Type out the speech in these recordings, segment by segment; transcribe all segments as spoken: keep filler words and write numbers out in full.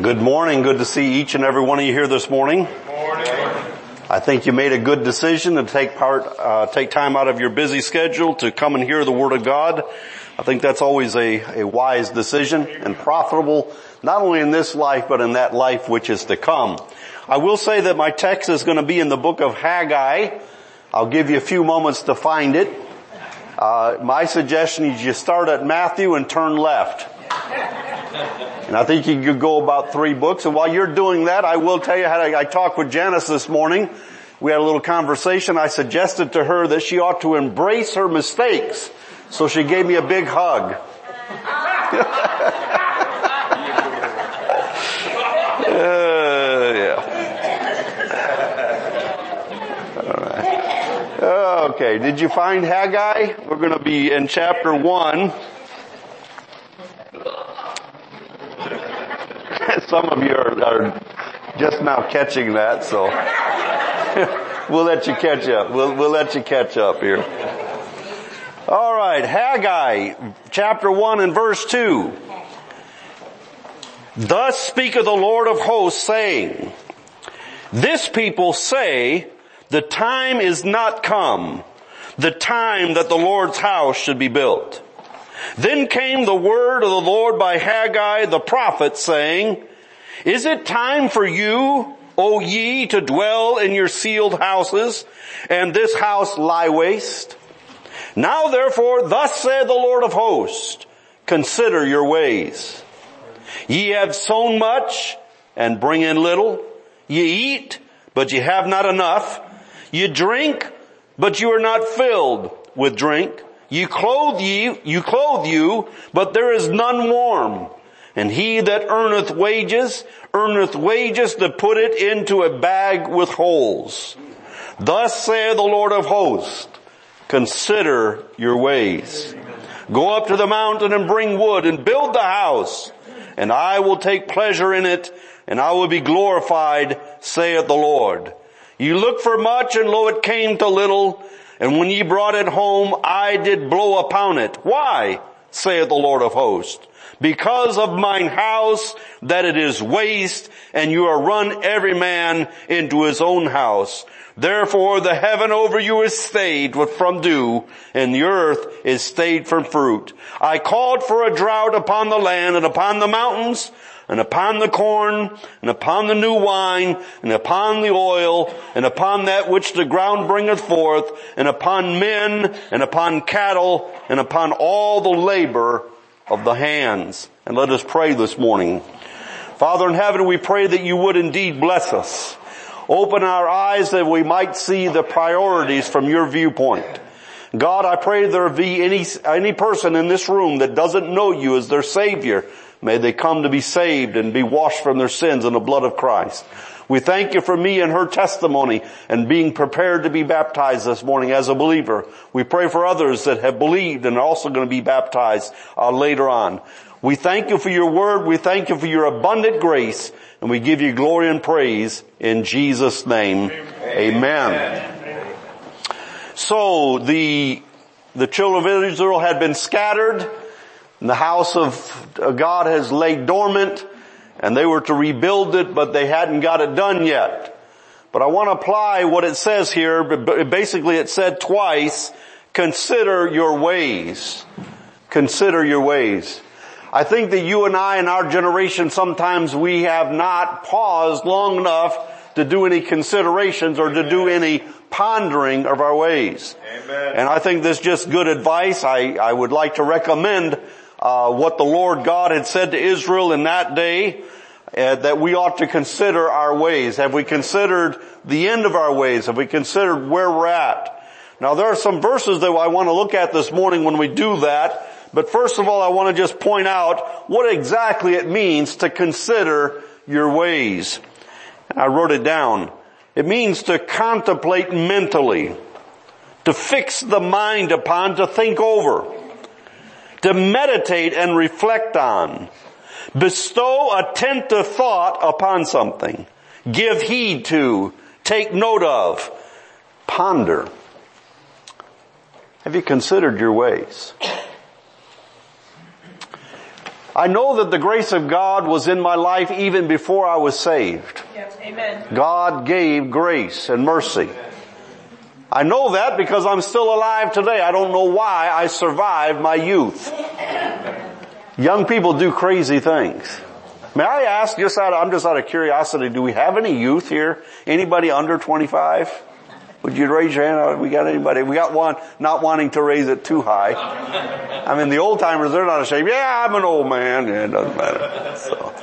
Good morning. Good to see each and every one of you here this morning. Good morning. I think you made a good decision to take part, uh, take time out of your busy schedule to come and hear the Word of God. I think that's always a, a wise decision and profitable, not only in this life, but in that life which is to come. I will say that my text is going to be in the book of Haggai. I'll give you a few moments to find it. Uh, my suggestion is you start at Matthew and turn left. And I think you could go about three books. And while you're doing that, I will tell you how I, I talked with Janice this morning. We had a little conversation. I suggested to her that she ought to embrace her mistakes. So she gave me a big hug. uh, yeah. All right. Okay. Did you find Haggai? We're going to be in chapter one. Some of you are, are just now catching that, so we'll let you catch up. We'll, we'll let you catch up here. All right, Haggai, chapter one and verse two. Thus speaketh the Lord of hosts, saying, this people say, the time is not come, the time that the Lord's house should be built. Then came the word of the Lord by Haggai the prophet, saying, is it time for you, O ye, to dwell in your sealed houses, and this house lie waste? Now therefore, thus saith the Lord of hosts, consider your ways. Ye have sown much, and bring in little. Ye eat, but ye have not enough. Ye drink, but you are not filled with drink. You clothe ye, you clothe you, but there is none warm. And he that earneth wages, earneth wages to put it into a bag with holes. Thus saith the Lord of hosts, consider your ways. Go up to the mountain and bring wood and build the house, and I will take pleasure in it, and I will be glorified, saith the Lord. You looked for much, and lo, it came to little. And when ye brought it home, I did blow upon it. Why, saith the Lord of hosts? Because of mine house, that it is waste, and you are run every man into his own house. Therefore the heaven over you is stayed from dew, and the earth is stayed from fruit. I called for a drought upon the land and upon the mountains, and upon the corn, and upon the new wine, and upon the oil, and upon that which the ground bringeth forth, and upon men, and upon cattle, and upon all the labor of the hands. And let us pray this morning. Father in heaven, we pray that you would indeed bless us. Open our eyes that we might see the priorities from your viewpoint. God, I pray there be any, any person in this room that doesn't know you as their Savior. May they come to be saved and be washed from their sins in the blood of Christ. We thank you for me and her testimony and being prepared to be baptized this morning as a believer. We pray for others that have believed and are also going to be baptized uh, later on. We thank you for your word. We thank you for your abundant grace. And we give you glory and praise in Jesus' name. Amen. Amen. So the, the children of Israel had been scattered. And the house of God has laid dormant, and they were to rebuild it, but they hadn't got it done yet. But I want to apply what it says here. Basically it said twice, consider your ways. Consider your ways. I think that you and I in our generation, sometimes we have not paused long enough to do any considerations or to do any pondering of our ways. Amen. And I think this is just good advice. I, I would like to recommend Uh, what the Lord God had said to Israel in that day, uh, that we ought to consider our ways. Have we considered the end of our ways? Have we considered where we're at? Now there are some verses that I want to look at this morning when we do that, but first of all I want to just point out what exactly it means to consider your ways. I wrote it down. It means to contemplate mentally, to fix the mind upon, to think over, to meditate and reflect on, bestow attentive thought upon something, give heed to, take note of, ponder. Have you considered your ways? I know that the grace of God was in my life even before I was saved. Yes. Amen. God gave grace and mercy. I know that because I'm still alive today. I don't know why I survived my youth. Young people do crazy things. May I ask, just out of, I'm just out of curiosity, do we have any youth here? Anybody under twenty-five? Would you raise your hand? We got anybody? We got one not wanting to raise it too high. I mean, the old timers, they're not ashamed. Yeah, I'm an old man. Yeah, it doesn't matter. So.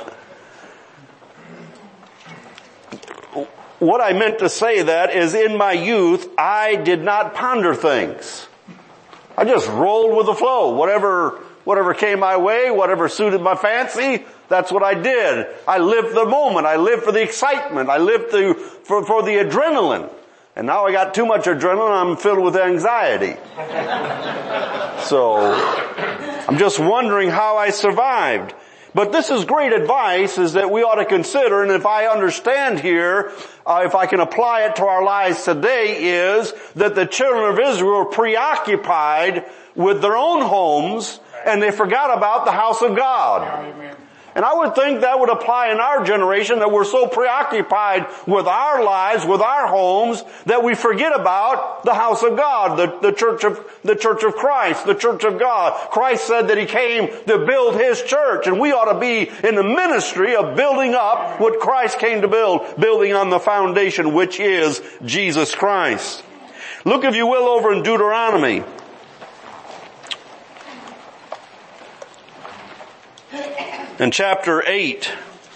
What I meant to say that is in my youth, I did not ponder things. I just rolled with the flow. Whatever, whatever came my way, whatever suited my fancy, that's what I did. I lived the moment. I lived for the excitement. I lived to, for, for the adrenaline. And now I got too much adrenaline, I'm filled with anxiety. So, I'm just wondering how I survived. But this is great advice, is that we ought to consider, and if I understand here, uh, if I can apply it to our lives today, is that the children of Israel were preoccupied with their own homes, and they forgot about the house of God. Amen. And I would think that would apply in our generation, that we're so preoccupied with our lives, with our homes, that we forget about the house of God, the, the church of, the church of Christ, the church of God. Christ said that He came to build His church, and we ought to be in the ministry of building up what Christ came to build, building on the foundation which is Jesus Christ. Look, if you will, over in Deuteronomy. In chapter eight,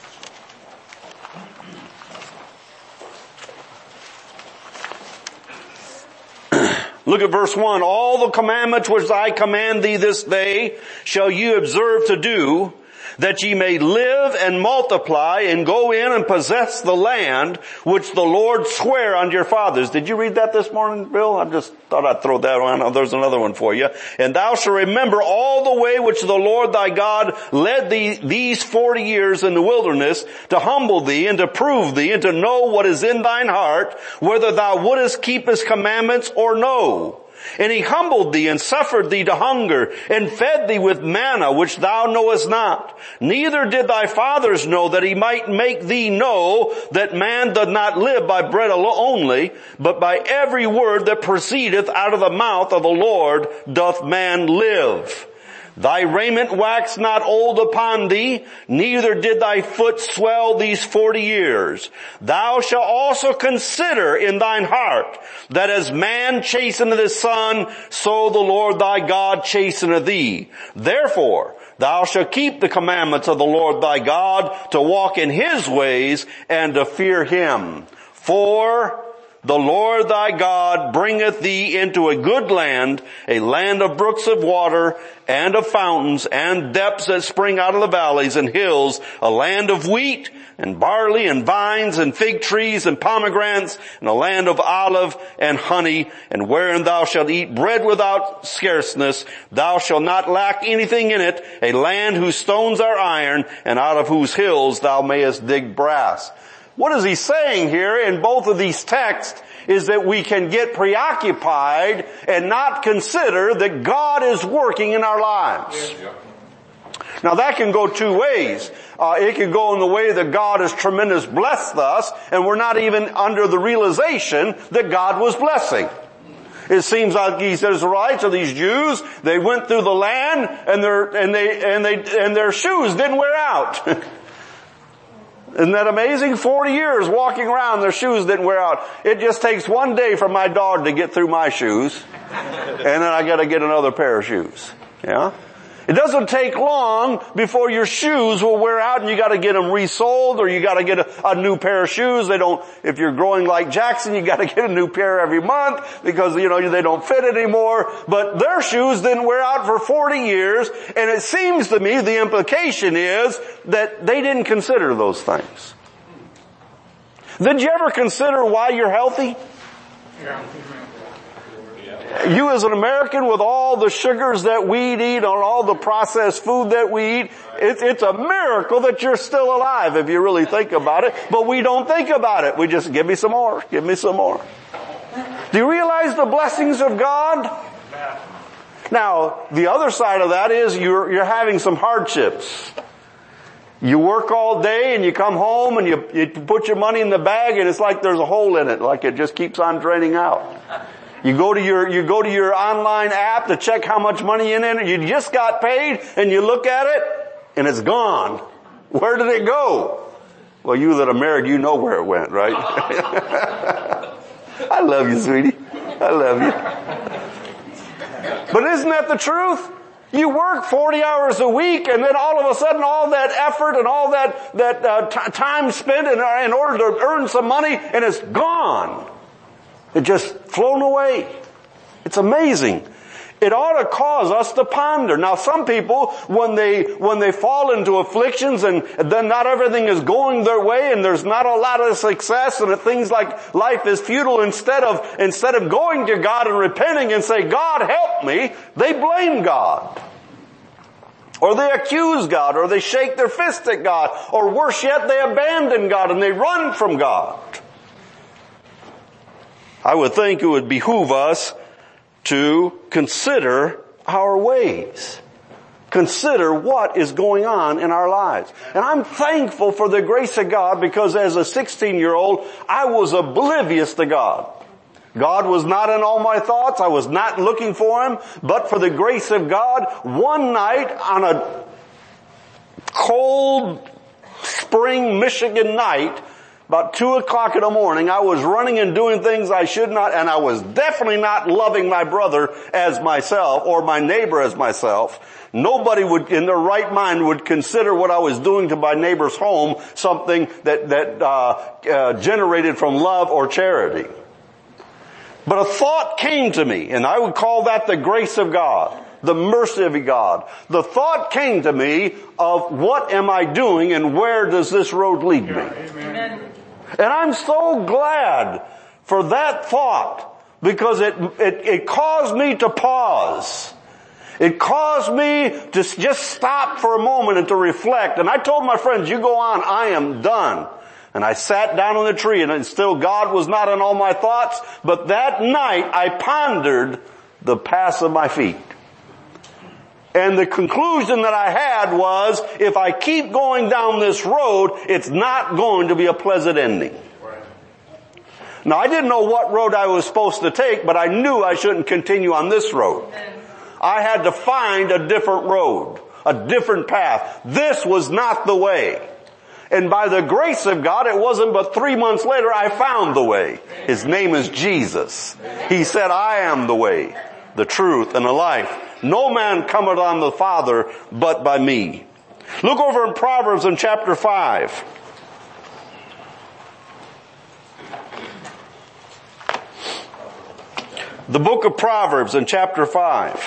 look at verse one. All the commandments which I command thee this day shall you observe to do, that ye may live and multiply and go in and possess the land which the Lord sware unto your fathers. Did you read that this morning, Bill? I just thought I'd throw that one. Oh, there's another one for you. And thou shalt remember all the way which the Lord thy God led thee these forty years in the wilderness, to humble thee and to prove thee and to know what is in thine heart, whether thou wouldest keep His commandments or no. And He humbled thee and suffered thee to hunger and fed thee with manna which thou knowest not. Neither did thy fathers know, that He might make thee know that man doth not live by bread only, but by every word that proceedeth out of the mouth of the Lord doth man live. Thy raiment waxed not old upon thee, neither did thy foot swell these forty years. Thou shalt also consider in thine heart, that as man chasteneth his son, so the Lord thy God chasteneth thee. Therefore, thou shalt keep the commandments of the Lord thy God, to walk in His ways, and to fear Him. For the Lord thy God bringeth thee into a good land, a land of brooks of water, and of fountains, and depths that spring out of the valleys and hills, a land of wheat, and barley, and vines, and fig trees, and pomegranates, and a land of olive and honey, and wherein thou shalt eat bread without scarceness. Thou shalt not lack anything in it, a land whose stones are iron, and out of whose hills thou mayest dig brass. What is he saying here in both of these texts is that we can get preoccupied and not consider that God is working in our lives. Now that can go two ways. Uh, it can go in the way that God has tremendously blessed us, and we're not even under the realization that God was blessing. It seems like these Israelites or these Jews, they went through the land and their, and they, and they, and their shoes didn't wear out. Isn't that amazing? Forty years walking around, their shoes didn't wear out. It just takes one day for my dog to get through my shoes, and then I gotta get another pair of shoes. Yeah? It doesn't take long before your shoes will wear out and you gotta get them resoled, or you gotta get a, a new pair of shoes. They don't, if you're growing like Jackson, you gotta get a new pair every month because, you know, they don't fit anymore. But their shoes didn't wear out for forty years, and it seems to me the implication is that they didn't consider those things. Did you ever consider why you're healthy? Yeah. You as an American, with all the sugars that we eat and all the processed food that we eat, it, it's a miracle that you're still alive if you really think about it. But we don't think about it. We just, give me some more, give me some more. Do you realize the blessings of God? Now, the other side of that is you're, you're having some hardships. You work all day and you come home and you, you put your money in the bag and it's like there's a hole in it, like it just keeps on draining out. You go to your, you go to your online app to check how much money in it, you just got paid and you look at it and it's gone. Where did it go? Well, you that are married, you know where it went, right? I love you, sweetie. I love you. But isn't that the truth? You work forty hours a week and then all of a sudden all that effort and all that, that uh, t- time spent in, in order to earn some money and it's gone. It just flown away. It's amazing. It ought to cause us to ponder. Now some people, when they, when they fall into afflictions and then not everything is going their way and there's not a lot of success and things like life is futile, instead of, instead of going to God and repenting and say, God help me, they blame God. Or they accuse God, or they shake their fist at God, or worse yet, they abandon God and they run from God. I would think it would behoove us to consider our ways. Consider what is going on in our lives. And I'm thankful for the grace of God, because as a sixteen-year-old, I was oblivious to God. God was not in all my thoughts. I was not looking for Him. But for the grace of God, one night on a cold spring Michigan night, about two o'clock in the morning, I was running and doing things I should not, and I was definitely not loving my brother as myself or my neighbor as myself. Nobody would, in their right mind, would consider what I was doing to my neighbor's home something that, that, uh, uh, generated from love or charity. But a thought came to me, and I would call that the grace of God, the mercy of God. The thought came to me of what am I doing and where does this road lead me? Amen. And I'm so glad for that thought, because it, it, it caused me to pause. It caused me to just stop for a moment and to reflect. And I told my friends, you go on, I am done. And I sat down on the tree, and still God was not in all my thoughts. But that night I pondered the paths of my feet. And the conclusion that I had was, if I keep going down this road, it's not going to be a pleasant ending. Now, I didn't know what road I was supposed to take, but I knew I shouldn't continue on this road. I had to find a different road, a different path. This was not the way. And by the grace of God, it wasn't but three months later I found the way. His name is Jesus. He said, I am the way, the truth, and the life. No man cometh on the Father but by me. Look over in Proverbs in chapter five. The book of Proverbs in chapter five.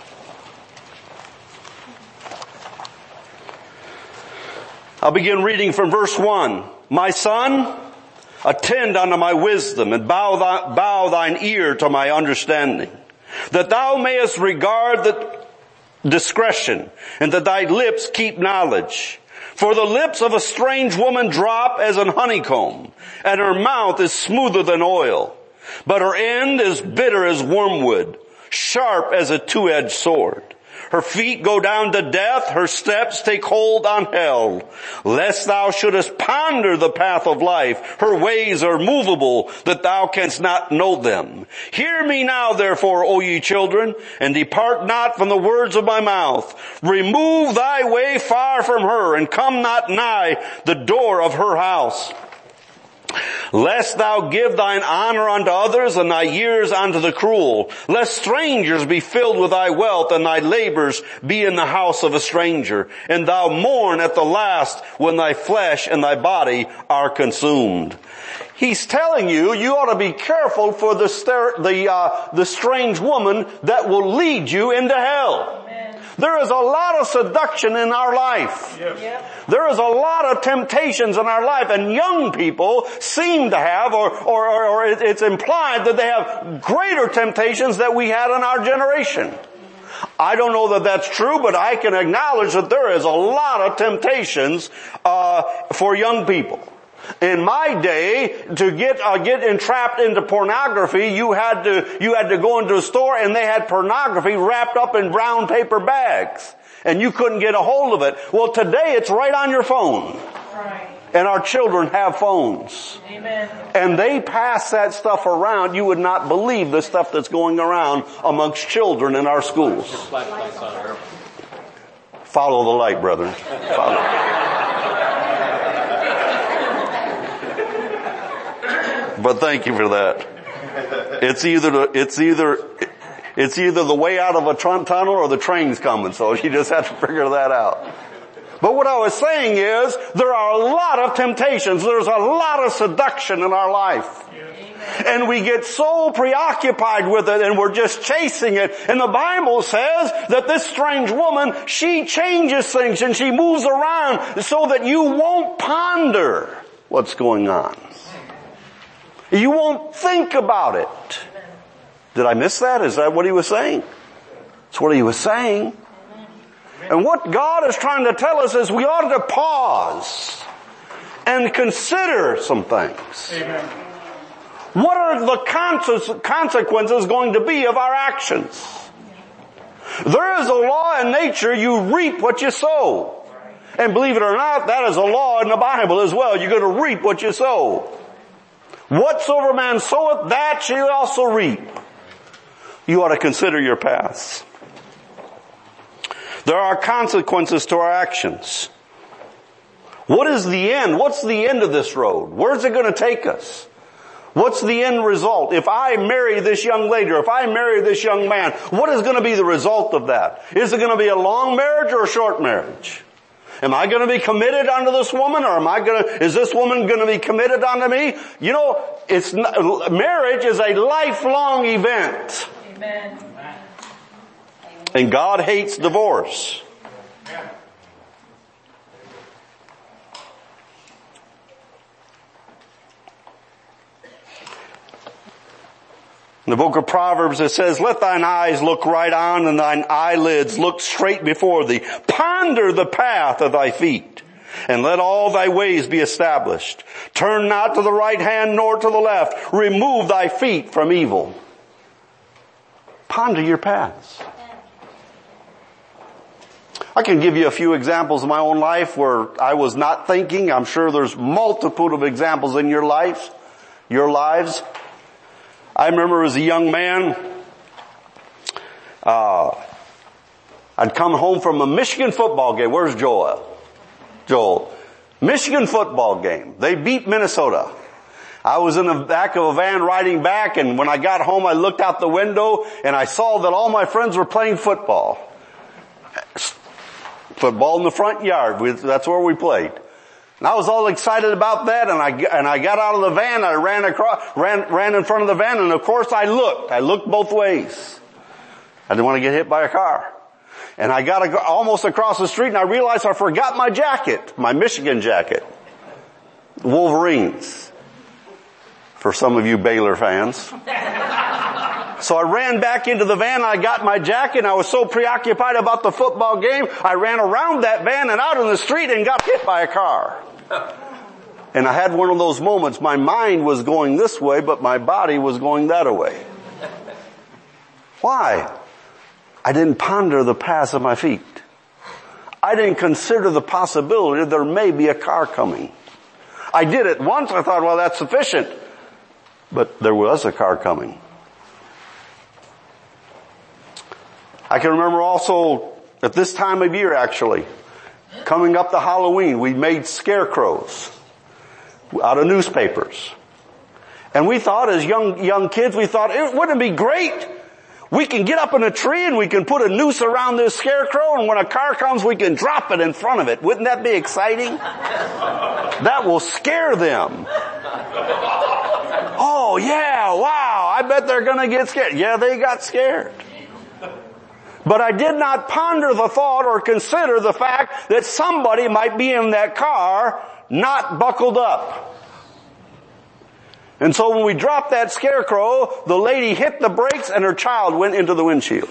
I'll begin reading from verse one. My son, attend unto my wisdom, and bow, thy, bow thine ear to my understanding, that thou mayest regard the discretion, and that thy lips keep knowledge. For the lips of a strange woman drop as an honeycomb, and her mouth is smoother than oil. But her end is bitter as wormwood, sharp as a two-edged sword. Her feet go down to death, her steps take hold on hell. Lest thou shouldest ponder the path of life, her ways are movable, that thou canst not know them. Hear me now, therefore, O ye children, and depart not from the words of my mouth. Remove thy way far from her, and come not nigh the door of her house. Lest thou give thine honor unto others, and thy years unto the cruel. Lest strangers be filled with thy wealth, and thy labors be in the house of a stranger. And thou mourn at the last, when thy flesh and thy body are consumed. He's telling you, you ought to be careful for the ster- the, uh, the strange woman that will lead you into hell. There is a lot of seduction in our life. Yes. Yep. There is a lot of temptations in our life, and young people seem to have, or, or, or, or it's implied that they have greater temptations than we had in our generation. I don't know that that's true, but I can acknowledge that there is a lot of temptations uh for young people. In my day, to get uh, get entrapped into pornography, you had to you had to go into a store and they had pornography wrapped up in brown paper bags, and you couldn't get a hold of it. Well, today it's right on your phone. Right. And our children have phones. Amen. And they pass that stuff around. You would not believe the stuff that's going around amongst children in our schools. Follow the light, brethren. Follow. But thank you for that. It's either the, it's either it's either the way out of a tun- tunnel or the train's coming. So you just have to figure that out. But what I was saying is, there are a lot of temptations. There's a lot of seduction in our life. And we get so preoccupied with it and we're just chasing it. And the Bible says that this strange woman, she changes things and she moves around so that you won't ponder what's going on. You won't think about it. Did I miss that? Is that what he was saying? That's what he was saying. And what God is trying to tell us is we ought to pause and consider some things. Amen. What are the consequences going to be of our actions? There is a law in nature, you reap what you sow. And believe it or not, that is a law in the Bible as well. You're going to reap what you sow. Whatsoever man soweth, that shall also reap. You ought to consider your past. There are consequences to our actions. What is the end? What's the end of this road? Where's it going to take us? What's the end result? If I marry this young lady or if I marry this young man, what is going to be the result of that? Is it going to be a long marriage or a short marriage? Am I going to be committed unto this woman or am I going to, is this woman going to be committed unto me? You know, it's not, marriage is a lifelong event. Amen. And God hates divorce. In the book of Proverbs it says, let thine eyes look right on and thine eyelids look straight before thee. Ponder the path of thy feet and let all thy ways be established. Turn not to the right hand nor to the left. Remove thy feet from evil. Ponder your paths. I can give you a few examples of my own life where I was not thinking. I'm sure there's multitude of examples in your life, your lives. I remember as a young man, uh, I'd come home from a Michigan football game. Where's Joel? Joel. Michigan football game. They beat Minnesota. I was in the back of a van riding back, and when I got home I looked out the window and I saw that all my friends were playing football. Football in the front yard. We, that's where we played. And I was all excited about that, and I, and I got out of the van, I ran across, ran, ran in front of the van, and of course I looked. I looked both ways. I didn't want to get hit by a car. And I got a, almost across the street and I realized I forgot my jacket, my Michigan jacket. Wolverines. For some of you Baylor fans. So I ran back into the van, I got my jacket, and I was so preoccupied about the football game, I ran around that van and out in the street and got hit by a car. And I had one of those moments, my mind was going this way, but my body was going that way. Why? I didn't ponder the paths of my feet. I didn't consider the possibility there may be a car coming. I did it once, I thought, well, that's sufficient. But there was a car coming. I can remember also at this time of year actually, coming up to Halloween, we made scarecrows out of newspapers. And we thought as young, young kids, we thought, it wouldn't it be great? We can get up in a tree and we can put a noose around this scarecrow, and when a car comes we can drop it in front of it. Wouldn't that be exciting? That will scare them. Oh yeah, wow, I bet they're gonna get scared. Yeah, they got scared. But I did not ponder the thought or consider the fact that somebody might be in that car not buckled up. And so when we dropped that scarecrow, the lady hit the brakes and her child went into the windshield.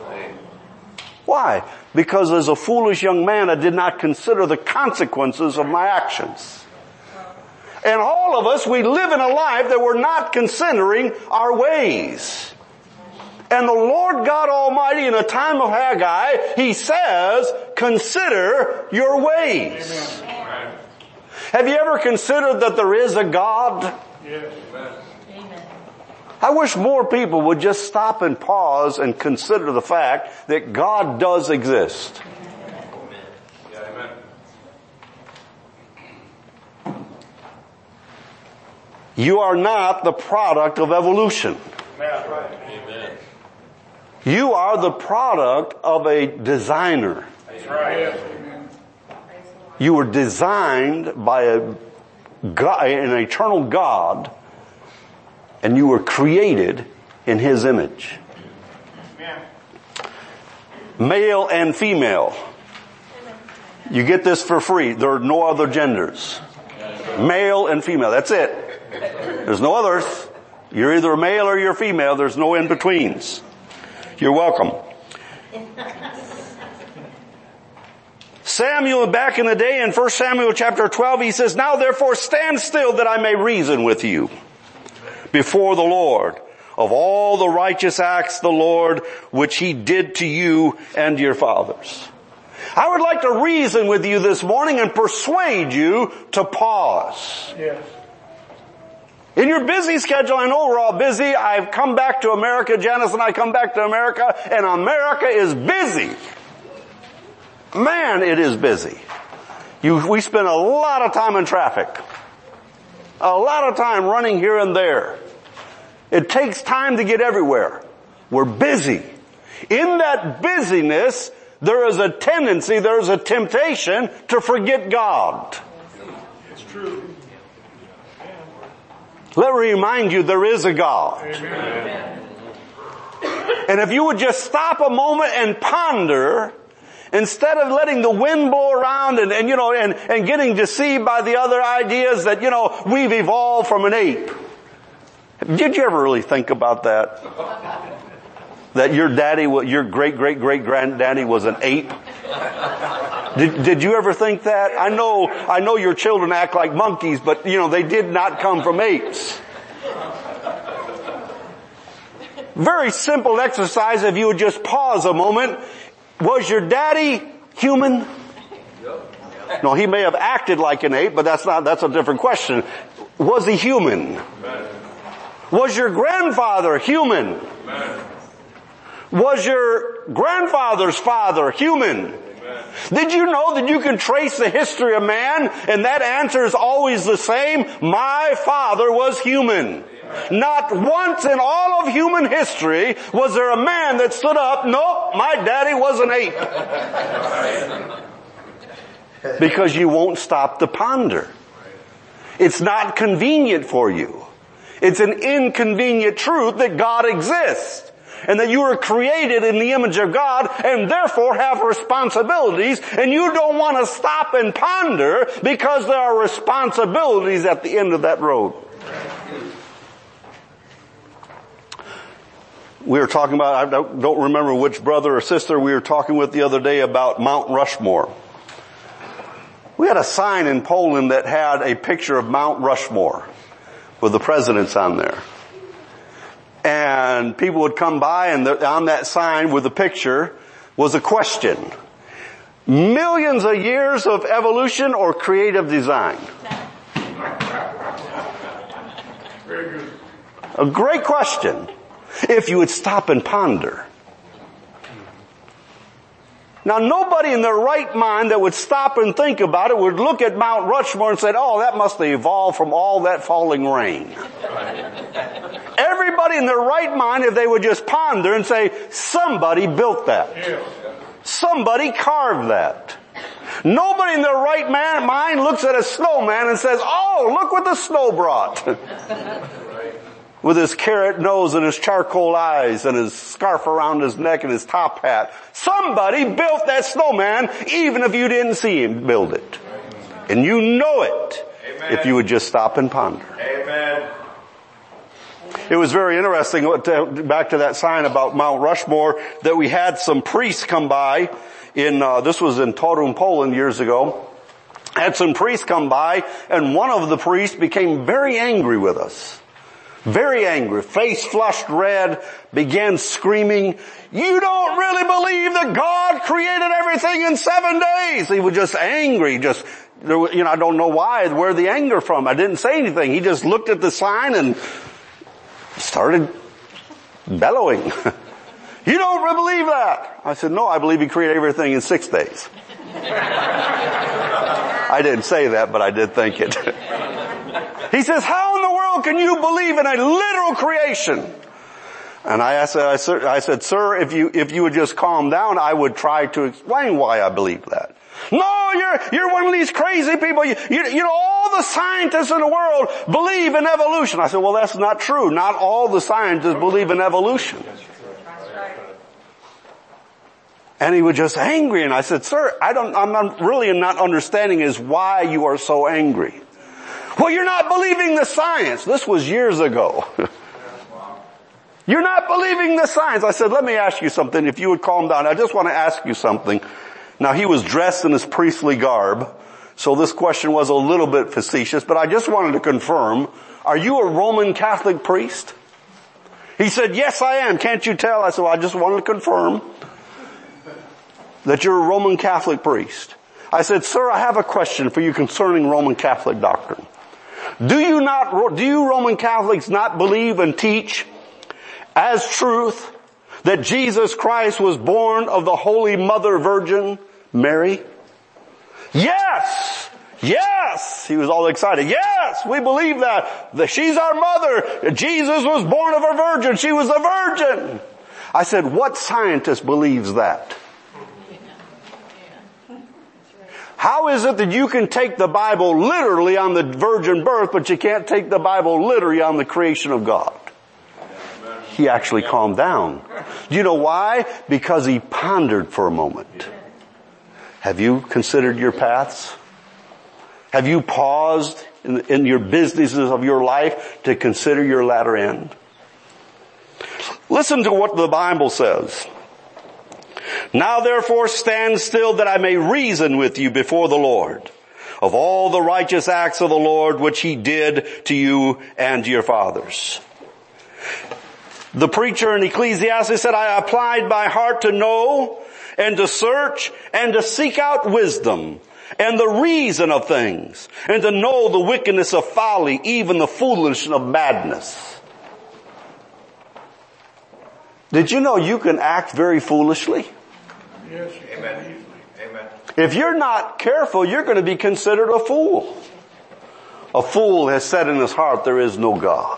Why? Because as a foolish young man, I did not consider the consequences of my actions. And all of us, we live in a life that we're not considering our ways. And the Lord God Almighty, in a time of Haggai, He says, consider your ways. Amen. Have you ever considered that there is a God? Yes. Amen. I wish more people would just stop and pause and consider the fact that God does exist. Amen. You are not the product of evolution. Amen. You are the product of a designer. That's right. You were designed by a God, an eternal God, and you were created in His image. Amen. Male and female. You get this for free. There are no other genders. Male and female. That's it. There's no others. You're either a male or you're female. There's no in-betweens. You're welcome. Samuel, back in the day in First Samuel chapter twelve, he says, now therefore stand still that I may reason with you before the Lord of all the righteous acts the Lord which He did to you and your fathers. I would like to reason with you this morning and persuade you to pause. Yes. In your busy schedule, I know we're all busy. I've come back to America, Janice and I come back to America, and America is busy. Man, it is busy. You, we spend a lot of time in traffic. A lot of time running here and there. It takes time to get everywhere. We're busy. In that busyness, there is a tendency, there is a temptation to forget God. It's true. Let me remind you, there is a God. Amen. And if you would just stop a moment and ponder, instead of letting the wind blow around and, and you know, and, and getting deceived by the other ideas that, you know, we've evolved from an ape. Did you ever really think about that? That your daddy, your great, great, great granddaddy was an ape? Did, did you ever think that? I know, I know your children act like monkeys, but you know, they did not come from apes. Very simple exercise if you would just pause a moment. Was your daddy human? No, he may have acted like an ape, but that's not, that's a different question. Was he human? Was your grandfather human? Was your grandfather's father human? Did you know that you can trace the history of man and that answer is always the same? My father was human. Not once in all of human history was there a man that stood up, nope, my daddy was an ape. Because you won't stop to ponder. It's not convenient for you. It's an inconvenient truth that God exists. And that you were created in the image of God and therefore have responsibilities, and you don't want to stop and ponder because there are responsibilities at the end of that road. We were talking about, I don't remember which brother or sister we were talking with the other day about Mount Rushmore. We had a sign in Poland that had a picture of Mount Rushmore with the presidents on there. And people would come by and the, on that sign with the picture was a question. Millions of years of evolution or creative design? Very good. A great question. If you would stop and ponder. Now nobody in their right mind that would stop and think about it would look at Mount Rushmore and say, oh, that must have evolved from all that falling rain. Everybody in their right mind, if they would just ponder and say, somebody built that. Somebody carved that. Nobody in their right man, mind looks at a snowman and says, oh, look what the snow brought. With his carrot nose and his charcoal eyes and his scarf around his neck and his top hat. Somebody built that snowman even if you didn't see him build it. And you know it. Amen. If you would just stop and ponder. Amen. It was very interesting, back to that sign about Mount Rushmore, that we had some priests come by in, uh, this was in Toruń, Poland years ago. had some priests come by, and one of the priests became very angry with us. Very angry, face flushed red, began screaming, "You don't really believe that God created everything in seven days." He was just angry, just, you know, I don't know why, where the anger from. I didn't say anything. He just looked at the sign and started bellowing. "You don't really believe that." I said, "No, I believe He created everything in six days. I didn't say that, but I did think it. He says, "How in the world can you believe in a literal creation?" And I asked, I said, I said, "Sir, if you, if you would just calm down, I would try to explain why I believe that." "No, you're, you're one of these crazy people. You, you, you know, all the scientists in the world believe in evolution." I said, "Well, that's not true. Not all the scientists believe in evolution." And he was just angry. And I said, "Sir, I don't, I'm not really not understanding is why you are so angry." "Well, you're not believing the science." This was years ago. "You're not believing the science." I said, "Let me ask you something. If you would calm down, I just want to ask you something." Now he was dressed in his priestly garb, so this question was a little bit facetious, but I just wanted to confirm, are you a Roman Catholic priest? He said, "Yes, I am. Can't you tell?" I said, "Well, I just wanted to confirm that you're a Roman Catholic priest." I said, "Sir, I have a question for you concerning Roman Catholic doctrine. Do you not, do you Roman Catholics not believe and teach as truth that Jesus Christ was born of the Holy Mother Virgin Mary?" "Yes! Yes!" He was all excited. "Yes, we believe that. that she's our mother. Jesus was born of a virgin. She was a virgin." I said, "What scientist believes that?" How is it that you can take the Bible literally on the virgin birth, but you can't take the Bible literally on the creation of God? He actually calmed down. Do you know why? Because he pondered for a moment. Have you considered your paths? Have you paused in, in your businesses of your life to consider your latter end? Listen to what the Bible says. "Now therefore stand still that I may reason with you before the Lord of all the righteous acts of the Lord which He did to you and to your fathers." The preacher in Ecclesiastes said, "I applied my heart to know and to search and to seek out wisdom and the reason of things and to know the wickedness of folly, even the foolishness of madness." Did you know you can act very foolishly? Yes. Amen. Amen. If you're not careful, you're going to be considered a fool. A fool has said in his heart, "There is no God."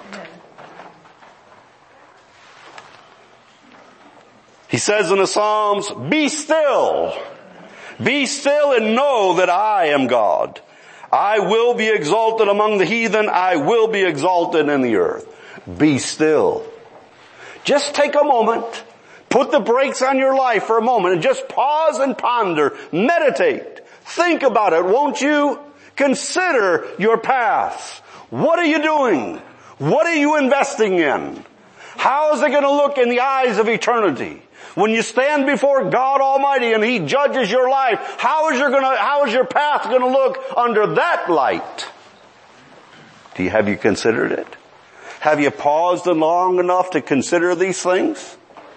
He says in the Psalms, "Be still. Be still and know that I am God. I will be exalted among the heathen. I will be exalted in the earth." Be still. Just take a moment. Put the brakes on your life for a moment and just pause and ponder. Meditate. Think about it, won't you? Consider your paths. What are you doing? What are you investing in? How is it going to look in the eyes of eternity? When you stand before God Almighty and He judges your life, how is your gonna, how is your path going to look under that light? Do you, have you considered it? Have you paused long enough to consider these things?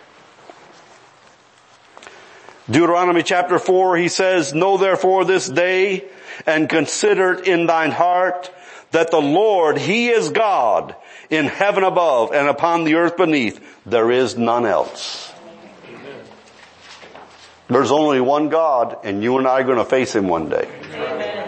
Deuteronomy chapter four, he says, "Know therefore this day and consider in thine heart that the Lord, He is God in heaven above and upon the earth beneath. There is none else." Amen. There's only one God, and you and I are going to face Him one day. Amen.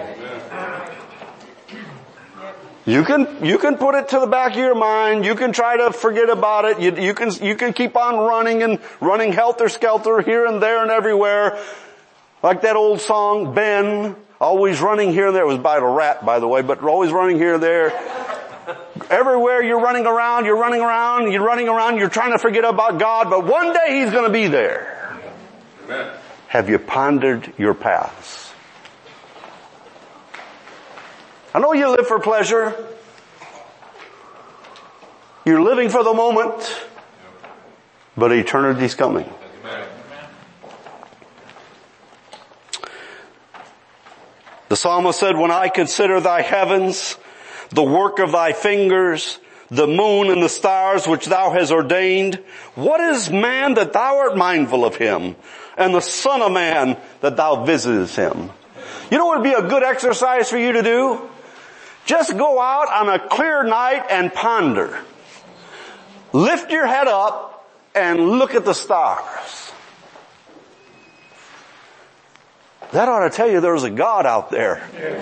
You can, you can put it to the back of your mind. You can try to forget about it. You, you can, you can keep on running and running helter-skelter here and there and everywhere. Like that old song, Ben, always running here and there. It was by a rat, by the way, but always running here and there. Everywhere you're running around, you're running around, you're running around, you're trying to forget about God, but one day He's going to be there. Amen. Have you pondered your paths? I know you live for pleasure. You're living for the moment, but eternity's coming. Amen. The psalmist said, when I consider thy heavens, the work of thy fingers, the moon and the stars which thou hast ordained, what is man that thou art mindful of him, and the son of man that thou visitest him? You know what would be a good exercise for you to do? Just go out on a clear night and ponder. Lift your head up and look at the stars. That ought to tell you there's a God out there.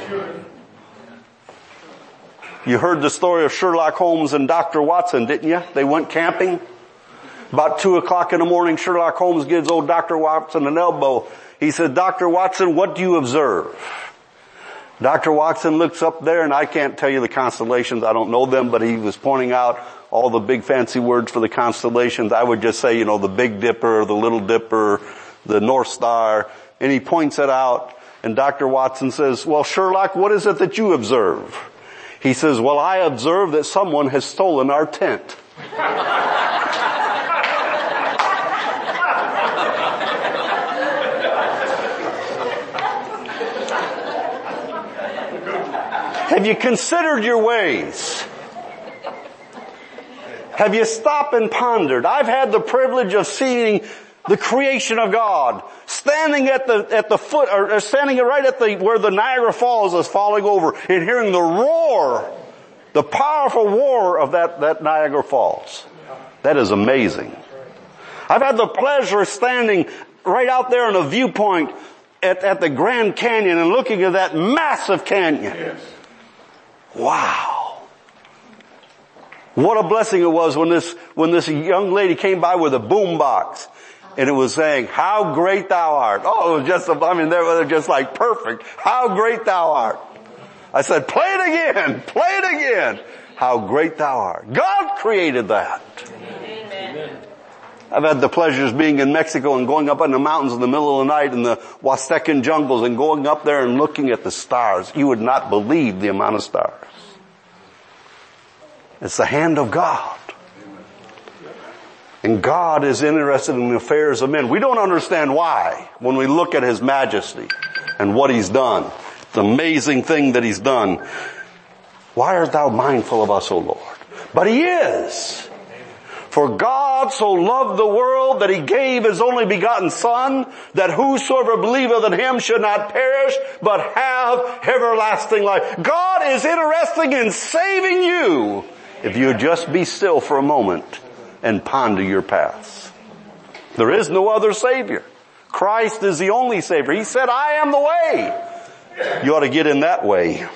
You heard the story of Sherlock Holmes and Doctor Watson, didn't you? They went camping. About two o'clock in the morning, Sherlock Holmes gives old Doctor Watson an elbow. He said, Doctor Watson, what do you observe? Doctor Watson looks up there, and I can't tell you the constellations. I don't know them, but he was pointing out all the big fancy words for the constellations. I would just say, you know, the Big Dipper, the Little Dipper, the North Star. And he points it out, and Doctor Watson says, well, Sherlock, what is it that you observe? He says, well, I observe that someone has stolen our tent. Have you considered your ways? Have you stopped and pondered? I've had the privilege of seeing the creation of God, standing at the at the foot, or standing right at the where the Niagara Falls is falling over, and hearing the roar, the powerful roar of that that Niagara Falls. That is amazing. I've had the pleasure of standing right out there in a viewpoint at, at the Grand Canyon and looking at that massive canyon. Yes. Wow. What a blessing it was when this, when this young lady came by with a boom box and it was saying, how great thou art. Oh, it was just, I mean, they were just like perfect. How great thou art. I said, play it again, play it again. How great thou art. God created that. Amen. I've had the pleasures being in Mexico and going up in the mountains in the middle of the night in the Huastecan jungles and going up there and looking at the stars. You would not believe the amount of stars. It's the hand of God. And God is interested in the affairs of men. We don't understand why when we look at His majesty and what He's done. The amazing thing that He's done. Why art thou mindful of us, O Lord? But He is. For God so loved the world that He gave His only begotten Son, that whosoever believeth in Him should not perish, but have everlasting life. God is interested in saving you if you just be still for a moment and ponder your paths. There is no other Savior. Christ is the only Savior. He said, I am the way. You ought to get in that way.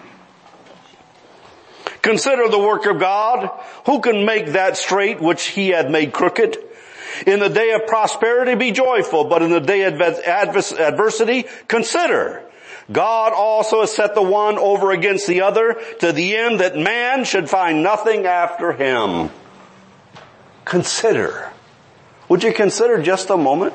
Consider the work of God. Who can make that straight which He had made crooked? In the day of prosperity be joyful, but in the day of adversity consider. God also has set the one over against the other, to the end that man should find nothing after him. Consider. Would you consider just a moment?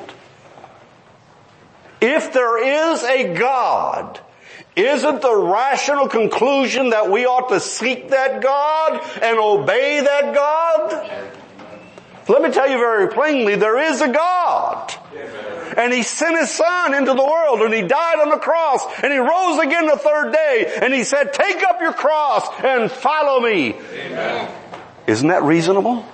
If there is a God, isn't the rational conclusion that we ought to seek that God and obey that God? Let me tell you very plainly, there is a God. And He sent His Son into the world, and He died on the cross, and He rose again the third day, and He said, take up your cross and follow me. Amen. Isn't that reasonable?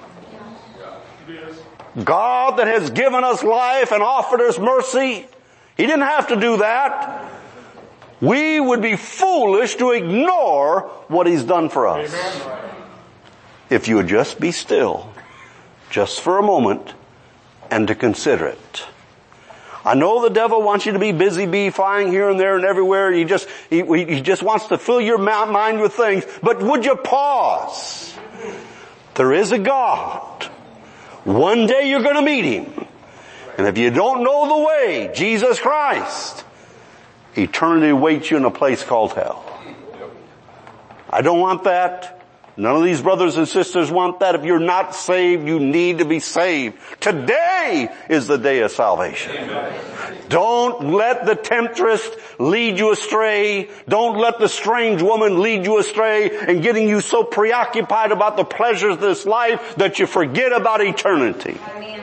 God that has given us life and offered us mercy, He didn't have to do that. We would be foolish to ignore what He's done for us. Amen. If you would just be still, just for a moment, and to consider it. I know the devil wants you to be busy bee flying here and there and everywhere. He just, he, he just wants to fill your mind with things. But would you pause? There is a God. One day you're going to meet Him. And if you don't know the way, Jesus Christ, eternity awaits you in a place called hell. I don't want that. None of these brothers and sisters want that. If you're not saved, you need to be saved. Today is the day of salvation. Amen. Don't let the temptress lead you astray. Don't let the strange woman lead you astray and getting you so preoccupied about the pleasures of this life that you forget about eternity. Amen.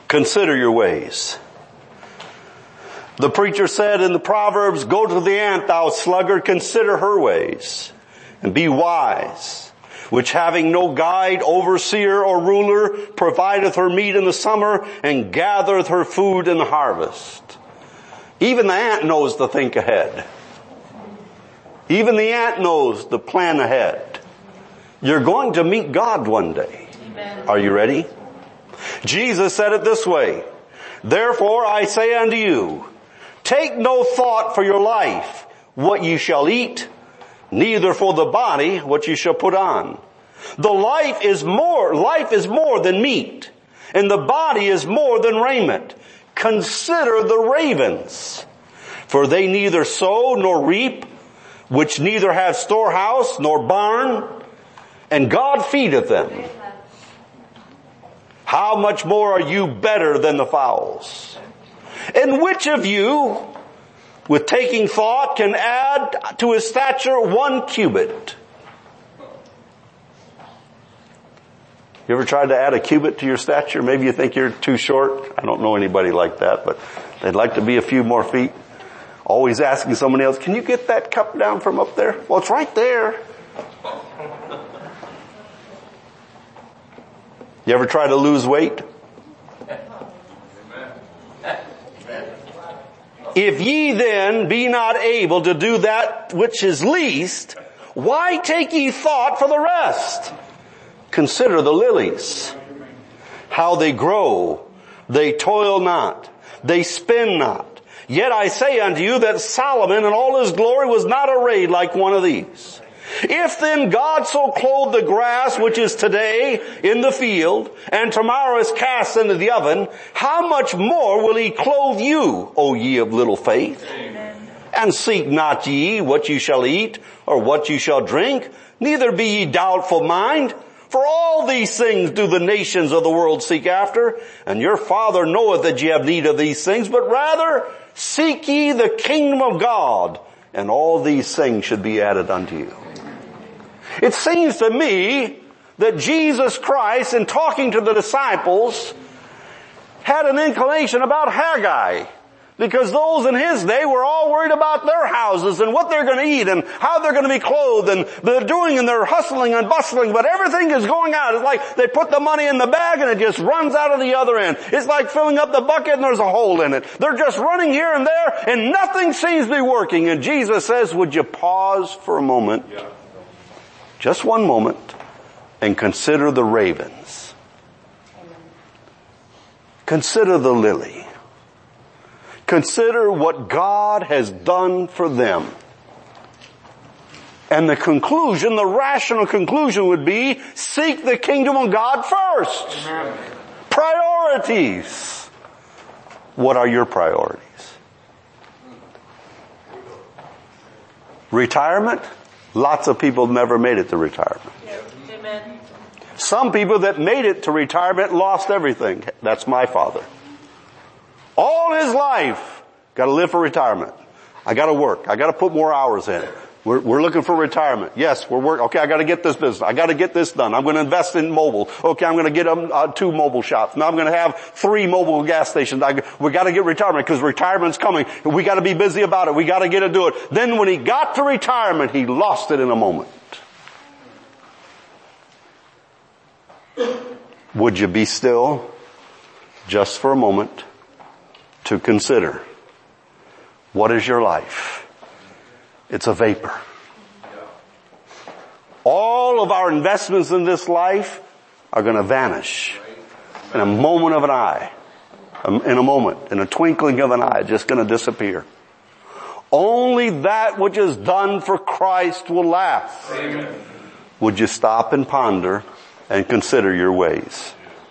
Consider your ways. The preacher said in the Proverbs, go to the ant, thou sluggard, consider her ways, and be wise, which having no guide, overseer, or ruler, provideth her meat in the summer, and gathereth her food in the harvest. Even the ant knows to think ahead. Even the ant knows to plan ahead. You're going to meet God one day. Amen. Are you ready? Jesus said it this way, therefore I say unto you, take no thought for your life, what you shall eat, neither for the body, what you shall put on. The life is more, life is more than meat, and the body is more than raiment. Consider the ravens, for they neither sow nor reap, which neither have storehouse nor barn, and God feedeth them. How much more are you better than the fowls? And which of you, with taking thought, can add to his stature one cubit? You ever tried to add a cubit to your stature? Maybe you think you're too short. I don't know anybody like that, but they'd like to be a few more feet. Always asking somebody else, can you get that cup down from up there? Well, it's right there. You ever try to lose weight? If ye then be not able to do that which is least, why take ye thought for the rest? Consider the lilies, how they grow. They toil not, they spin not. Yet I say unto you that Solomon in all his glory was not arrayed like one of these. If then God so clothe the grass which is today in the field, and tomorrow is cast into the oven, how much more will he clothe you, O ye of little faith? Amen. And seek not ye what you shall eat, or what you shall drink, neither be ye doubtful mind. For all these things do the nations of the world seek after, and your Father knoweth that ye have need of these things, but rather seek ye the kingdom of God, and all these things should be added unto you. It seems to me that Jesus Christ, in talking to the disciples, had an inclination about Haggai. Because those in his day were all worried about their houses and what they're going to eat and how they're going to be clothed, and they're doing and they're hustling and bustling, but everything is going out. It's like they put the money in the bag and it just runs out of the other end. It's like filling up the bucket and there's a hole in it. They're just running here and there and nothing seems to be working. And Jesus says, would you pause for a moment, yeah. just one moment, and consider the ravens. Consider the lily. Consider what God has done for them. And the conclusion, the rational conclusion would be, seek the kingdom of God first. Amen. Priorities. What are your priorities? Retirement? Lots of people never made it to retirement. Amen. Some people that made it to retirement lost everything. That's my father. All his life, got to live for retirement. I got to work. I got to put more hours in. We're, we're looking for retirement. Yes, we're working. Okay, I got to get this business. I got to get this done. I'm going to invest in mobile. Okay, I'm going to get um, uh, two mobile shops. Now I'm going to have three mobile gas stations. I, we got to get retirement because retirement's coming. We got to be busy about it. We got to get to do it. Then when he got to retirement, he lost it in a moment. Would you be still just for a moment to consider, what is your life? It's a vapor. All of our investments in this life are going to vanish in a moment of an eye, in a moment, in a twinkling of an eye, just going to disappear. Only that which is done for Christ will last. Amen. Would you stop and ponder and consider your ways?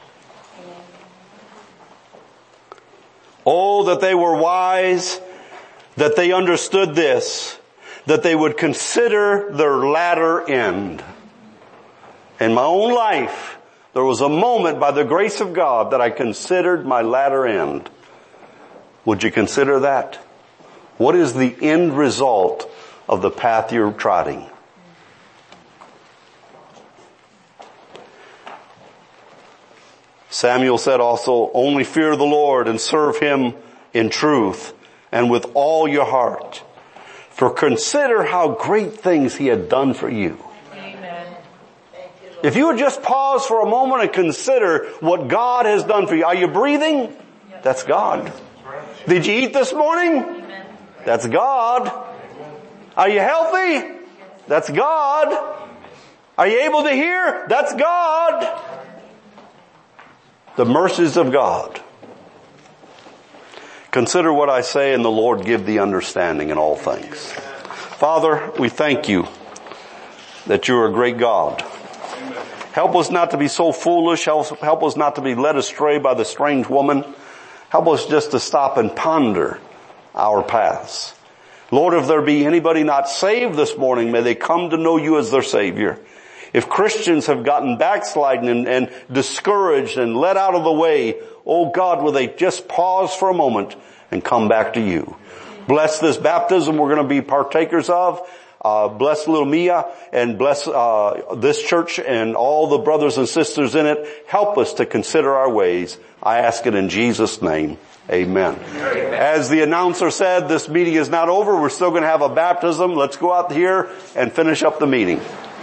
Oh, that they were wise, that they understood this, that they would consider their latter end. In my own life, there was a moment by the grace of God that I considered my latter end. Would you consider that? What is the end result of the path you're trotting? Samuel said also, only fear the Lord and serve him in truth and with all your heart. For consider how great things he had done for you. Amen. If you would just pause for a moment and consider what God has done for you. Are you breathing? That's God. Did you eat this morning? That's God. Are you healthy? That's God. Are you able to hear? That's God. The mercies of God. Consider what I say, and the Lord give thee understanding in all things. Father, we thank you that you are a great God. Help us not to be so foolish. Help us not to be led astray by the strange woman. Help us just to stop and ponder our paths. Lord, if there be anybody not saved this morning, may they come to know you as their Savior. If Christians have gotten backsliding and, and discouraged and let out of the way, oh God, will they just pause for a moment and come back to you. Bless this baptism we're going to be partakers of. Uh, bless little Mia and bless uh, this church and all the brothers and sisters in it. Help us to consider our ways. I ask it in Jesus' name. Amen. Amen. As the announcer said, this meeting is not over. We're still going to have a baptism. Let's go out here and finish up the meeting.